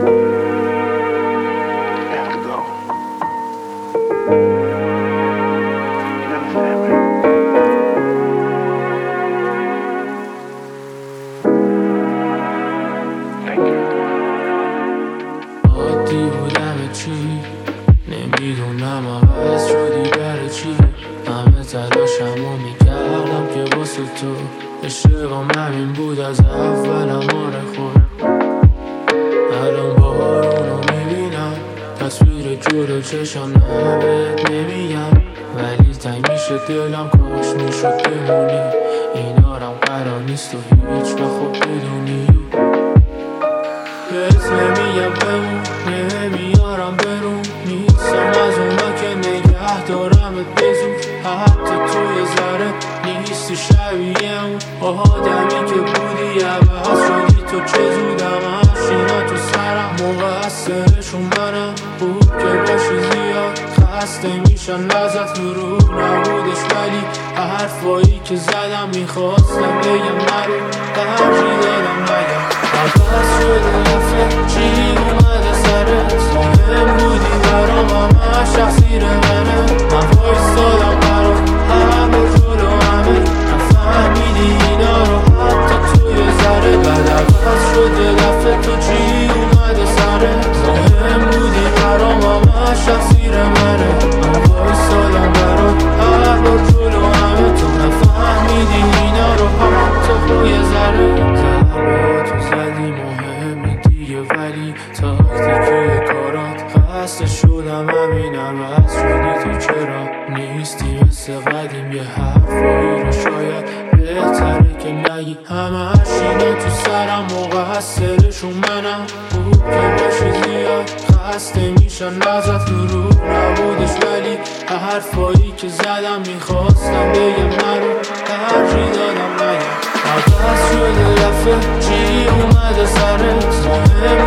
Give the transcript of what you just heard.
عادی بودم چی نمیدونم عوض شدی برای چی همه تلاشمو میکردم که واسه تو عشقم همین بود از اولم آره خود الان بارونو میبینم تصویر جلو چشم نه بهت نمیگم ولی تنگ میشه دلم کاش میشد بمونی اینارم قرار نیست و هیچ وقت بدونی بهت نمیگم بمون نمیارم برون نیستم از اونا که نگه دارمت بزون حتی تو یه ذره نیستی شبیه اون آدمی که بودی عوض شدی تو چه زودم افشینا تو سرم مقصرشون منم بود که باشی زیاد خسته میشن ازت دروغ نبودش ولی حرفایی که زدم میخواستم بگم نرو ترجیح دادم نگم عوض شده رفته چی اومده سرت مهم بودی برام همه شخصیر منه من وایستادم برات همه جلو همه نفهمیدی اینا رو حتی تو یه ذره بعد عوض شده رفته تو چی اومده سرت مهم بودی برام همه شخصیر منه من وایستادم برات همه جلو همه تو نفهمیدی اینا رو حتی تو یه ذره ضرباتو زدی مهمی دیگه ولی تاکتیکی کارات خسته شدم همین عوض شدی تو چرا نیستی مثل قدیم یه حرفایی رو شاید بهتره که نگی همش اینا تو سرم مقصرشون منم بود که باشی زیاد خسته میشن ازت دروغ نبودش ولی حرفایی که زدم میخواستم بگم نرو ترجیح دادم نگم عوض شده رفته چی اومده سرت مهم